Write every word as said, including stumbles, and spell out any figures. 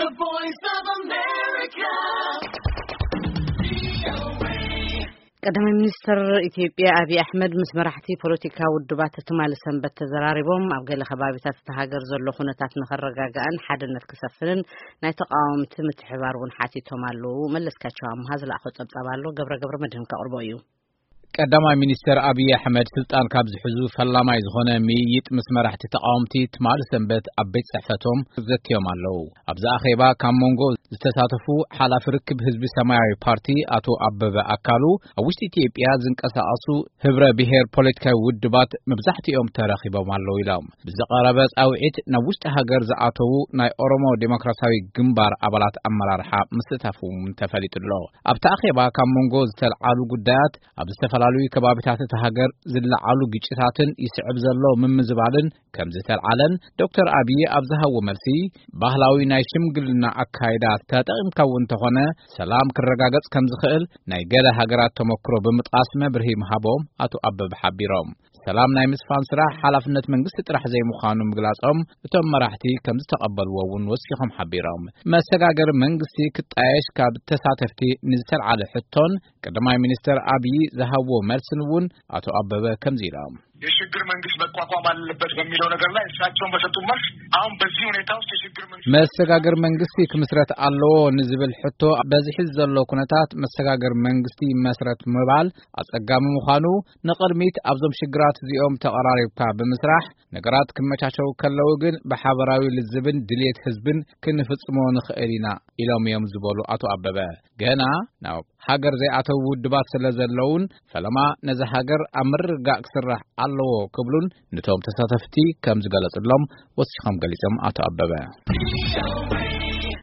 The Voice of America. ቀደም ሚኒስትር ኢትዮጵያ አብይ አህመድ ምስ መራሕቲ ፖለቲካ ውድባት ትማል ሰንበት ተዘራሪቦም ኣብ ገለ ከባቢታት ተሃገር ዘሎ ኩነታት ንኸረጋጋእን ሓድነት ክሰፍንን ናይ ተቃዋምቲ ምትሕባር እውን ሓቲቶም ኣለዉ መለስካቸው ኣምሃዝ ላእኸ ጸብጻባሎ ገብረ ገብረ መድህን ከቅርቦ እዩ ቀዳማይ ሚኒስትር አብይ አህመድ ስልጣን ካብ ዝሕዙ ፈላማይ ዝኾነ ሚይጥ ምስ መራሕቲ ተቃዋምቲ ትማል ሰንበት ኣብ ቤት ጽሕፈቶም ዘትዮም ኣለዉ ኣብዛ ኣኼባ ካብ ሞንጎ ዝተሳተፉ ሓላፊ ርክብ ህዝቢ ሰማያዊ ፓርቲ አቶ አበበ አካሉ ኣብ ውሽጢ ኢትዮጵያ ዝንቀሳቐሱ ህብረ ብሔር ፖለቲካዊ ውድባት መብዛሕትኦም ተረኺቦም ኣለዉ ኢሎም ብዝቐረበ ጻውዒት ናብ ውሽጢ ሃገር ዝኣተዉ ናይ ኦሮሞ ዴሞክራሲያዊ ግንባር ኣባላት ኣመራርሓ ምስተታፉም ተፈሊጡሎ ኣብታ ኣኼባ ካብ ሞንጎ ዝተልዓሉ ጉዳያት ኣብ ዝተፈላልዩ ከባቢታት ተሃገር ዝለዓሉ ግጭታትን ይስዕብ ዘሎ ምምዝባልን ከም ዝተልዓለን ዶክተር አብይ ኣብዝሃዎ መልሲ ባህላዊ ናይ ሽምግልና አካይዳ ተጠቅምካው እንተኾነ ሰላም ክረጋገጽ ከም ዝኽእል ናይ ገለ ሃገራት ተሞክሮ ብምጥቃስ መብርሂ መሃቦም አቶ አበበ ሓቢሮም ሰላም ናይ ምስፋን ስራሕ ሓላፍነት መንግስቲ ጥራሕ ዘይምዃኑ ምግላጾም እቶም መራሕቲ ከም ዝተቀበልዎውን ወሲኾም ሓቢሮም መሰጋገር መንግስቲ ክጣየሽ ካብ ተሳተፍቲ ንዝተልዓለ ሕቶን ቀዳማይ ሚኒስትር አብይ ዝሃዎ መልስንውን አቶ አበበ ከምዚ ኢሎም የሽግግር መንግስት መቋቋም አለበት በሚለው ነገር ላይ እሳቸውን በሰጡት መልስ አሁን በዚህ ሁኔታ ውስጥ የሽግግር መንግስት መሰጋገር መንግስቲ ክምስረት አለዎ ንዝብል ሕቶ በዚህ ዘሎ ኩነታት መሰጋገር መንግስቲ መስረት ምባል አጸጋሚ ምዃኑ ንቅድሚት ኣብዞም ሽግራት እዚኦም ተቀራሪብካ ብምስራሕ ነገራት ክመቻቸው ከለው ግን በሓበራዊ ልዝብን ድሌት ህዝብን ክንፍጽሞ ንኽእል ኢና ኢሎም እዮም ዝበሉ አቶ አበበ ገና ናው ሃገር ዘይኣተው ውድባት ስለዘለውን ፈለማ ነዛ ሃገር ኣምርጋዕ ክስራሕ ኣለዎ ክብሉን ነቶም ተሳተፍቲ ከም ዝገለጽሎም ወሲኾም ገሊጾም አቶ አበበ